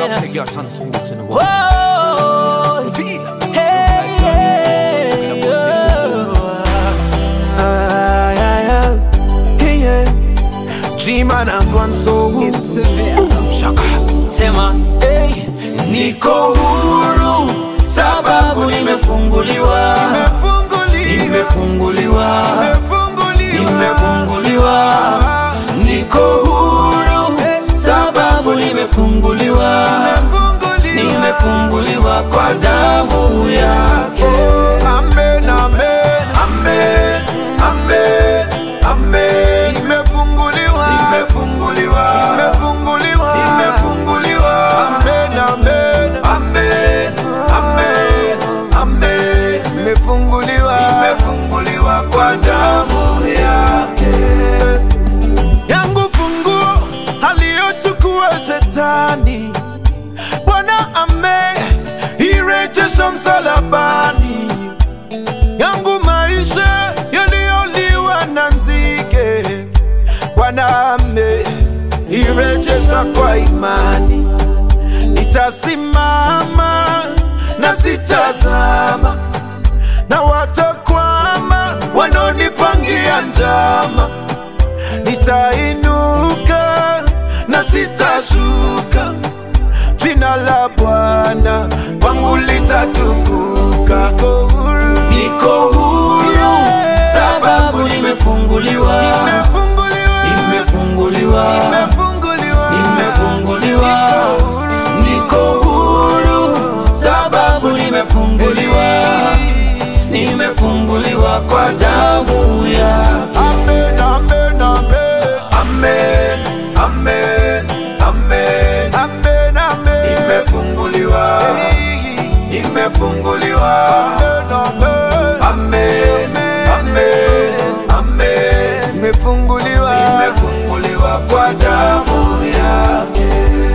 yeah. Nigga, jag tar sånt in the world. Whoa. Hey, yeah. G-man and gone so shaka. Sema, hey, niko huru sababu nimefunguliwa. Nimefunguliwa. Niko huru sababu nimefunguliwa. Nimefunguliwa kwa damu yake. Amen, amen, amen, amen, amen. Nimefunguliwa. Amen, amen, amen, amen, amen. Nimefunguliwa kwa damu yake. Yangu funguo aliyochukua shetani, Bwana ameirejesha msalabani. Yangu maisha yaliyoliwa na nzige, Bwana ameirejesha kwa imani. Nitasimama na sitazama na watakwama wanaonipangia njama. Nitainuka na sitashuka, jina la Bwana wangu litatukuka. Niko huru sababu nimefunguliwa. Niko huru sababu nimefunguliwa. Nimefunguliwa kwa damu yake. Amen, amen, amen, amen, amen, amen, amen, amen. Nimefunguliwa. Amen, amen, amen. Nimefunguliwa kwa damu yake.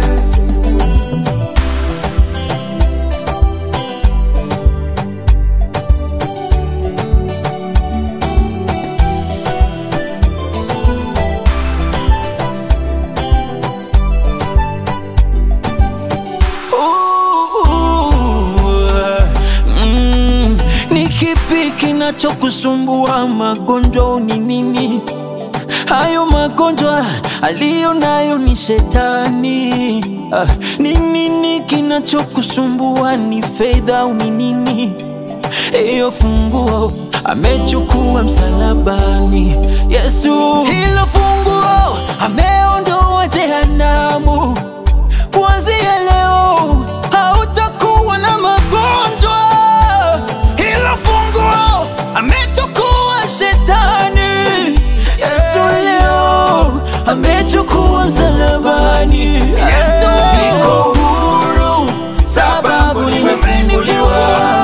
Ni kipi kinachokusumbua? Magonjwa ni nini? Hayo magonjwa aliyo nayo ni shetani. Ni nini kinachokusumbua? Ni fedha au ni nini? Hiyo funguo amechukua msalabani. Yesu, hilo funguo ameondoa jehanamu. Kuanzia leo hautakuwa na magonjwa. Hilo funguo amechukua shetani. Yesu leo amechukua msalabani. Yesu, niko huru sababu nimefunguliwa.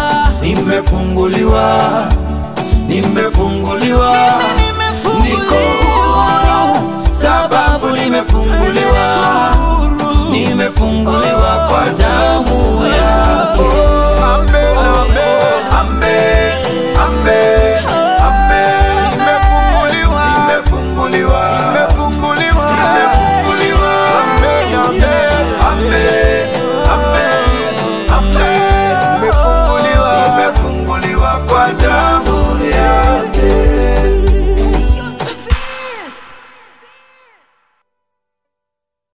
Niko huru sababu nimefunguliwa.